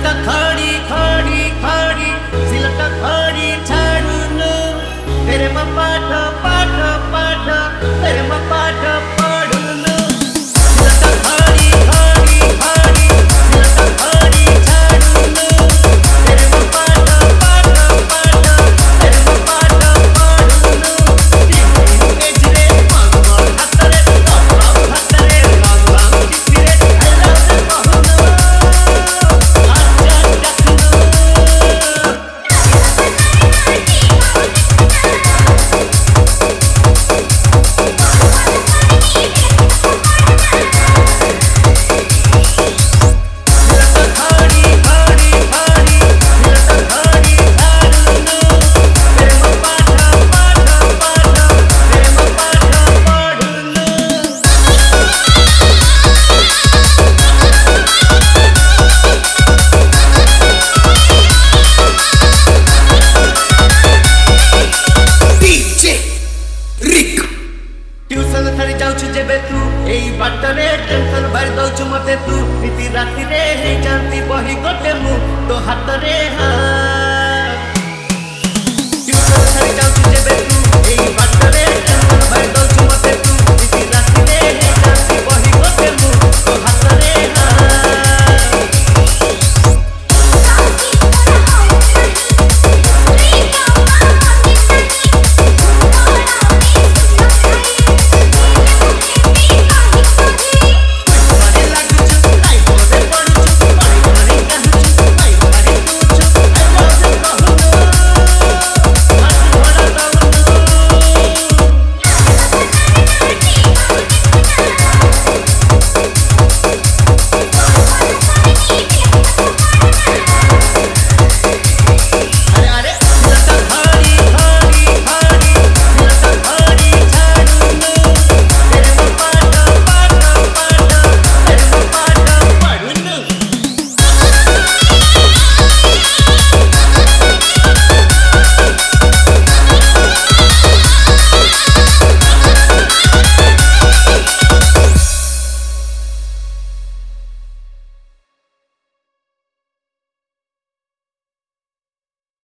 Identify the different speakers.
Speaker 1: सिलटा खड़ी खड़ी खड़ी सिलटा खड़ी छाड़ूनु तेरे में पाठ पाठ पाठ तेरे में पाठ पढ़ूनु सिलटा खड़ी खड़ी खड़ी सिलटा खड़ी छाड़ूनु तेरे में पाठ पाठ पाठ तेरे में पाठ पढ़ूनु एजरे मंगल हातरे तोरा हातरे राम राम चित्रे हल्ला से कहूनु ट्यूशन थरी जाउछु जेबे तू एई बाटरे टेंशन भर दउछु मते तू नीति राति रे हे जानती बही गोटे मु तो हाथ रे हाथ ट्यूशन थरी जाउछु जेबे तू एई बाटरे टेंशन भर दउछु मते तू नीति राति रे हे जानती बही गोटे मु तो हाथ